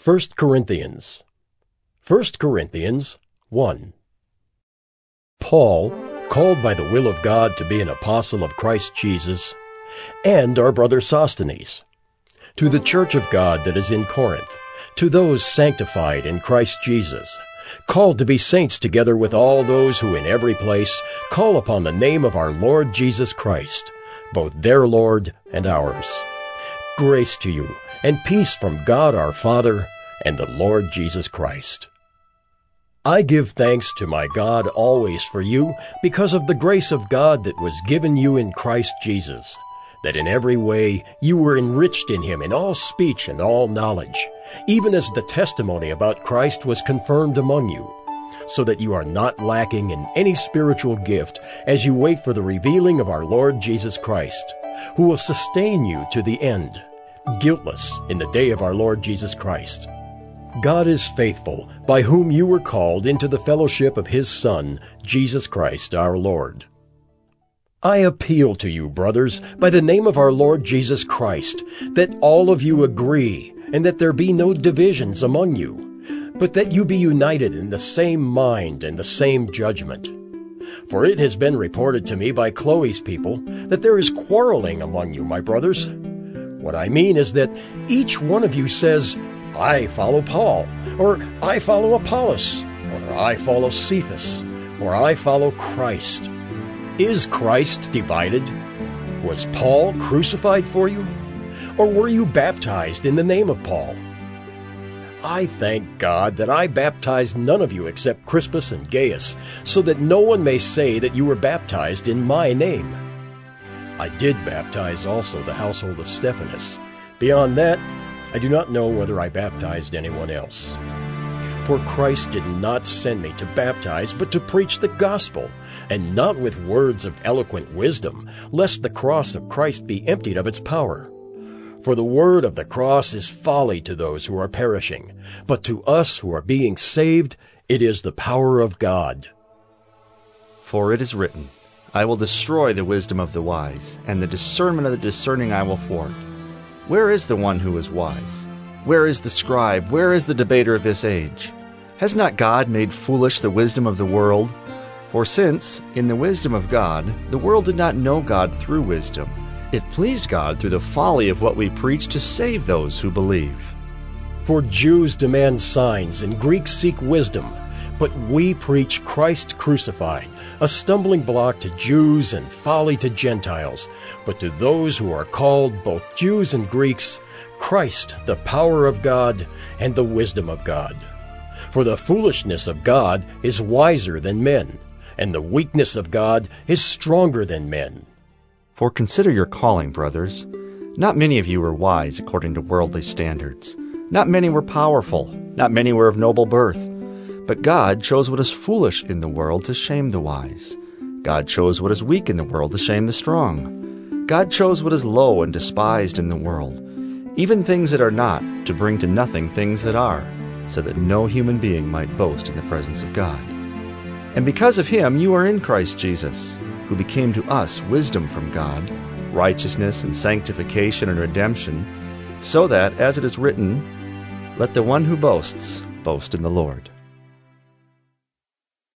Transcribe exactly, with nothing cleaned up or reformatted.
First Corinthians. First Corinthians one. Paul, called by the will of God to be an apostle of Christ Jesus, and our brother Sosthenes, to the church of God that is in Corinth, to those sanctified in Christ Jesus, called to be saints together with all those who in every place call upon the name of our Lord Jesus Christ, both their Lord and ours. Grace to you, and peace from God our Father and the Lord Jesus Christ. I give thanks to my God always for you, because of the grace of God that was given you in Christ Jesus, that in every way you were enriched in him in all speech and all knowledge, even as the testimony about Christ was confirmed among you, so that you are not lacking in any spiritual gift as you wait for the revealing of our Lord Jesus Christ, who will sustain you to the end, guiltless in the day of our Lord Jesus Christ. God is faithful, by whom you were called into the fellowship of his Son, Jesus Christ our Lord. I appeal to you, brothers, by the name of our Lord Jesus Christ, that all of you agree, and that there be no divisions among you, but that you be united in the same mind and the same judgment. For it has been reported to me by Chloe's people that there is quarreling among you, my brothers. What I mean is that each one of you says, I follow Paul, or I follow Apollos, or I follow Cephas, or I follow Christ. Is Christ divided? Was Paul crucified for you? Or were you baptized in the name of Paul? I thank God that I baptized none of you except Crispus and Gaius, so that no one may say that you were baptized in my name. I did baptize also the household of Stephanas. Beyond that, I do not know whether I baptized anyone else. For Christ did not send me to baptize, but to preach the gospel, and not with words of eloquent wisdom, lest the cross of Christ be emptied of its power. For the word of the cross is folly to those who are perishing, but to us who are being saved, it is the power of God. For it is written, I will destroy the wisdom of the wise, and the discernment of the discerning I will thwart. Where is the one who is wise? Where is the scribe? Where is the debater of this age? Has not God made foolish the wisdom of the world? For since, in the wisdom of God, the world did not know God through wisdom, it pleased God through the folly of what we preach to save those who believe. For Jews demand signs, and Greeks seek wisdom, but we preach Christ crucified, a stumbling block to Jews and folly to Gentiles, but to those who are called, both Jews and Greeks, Christ, the power of God and the wisdom of God. For the foolishness of God is wiser than men, and the weakness of God is stronger than men. For consider your calling, brothers. Not many of you were wise according to worldly standards. Not many were powerful. Not many were of noble birth. But God chose what is foolish in the world to shame the wise. God chose what is weak in the world to shame the strong. God chose what is low and despised in the world, even things that are not, to bring to nothing things that are, so that no human being might boast in the presence of God. And because of him you are in Christ Jesus, who became to us wisdom from God, righteousness and sanctification and redemption, so that, as it is written, let the one who boasts boast in the Lord.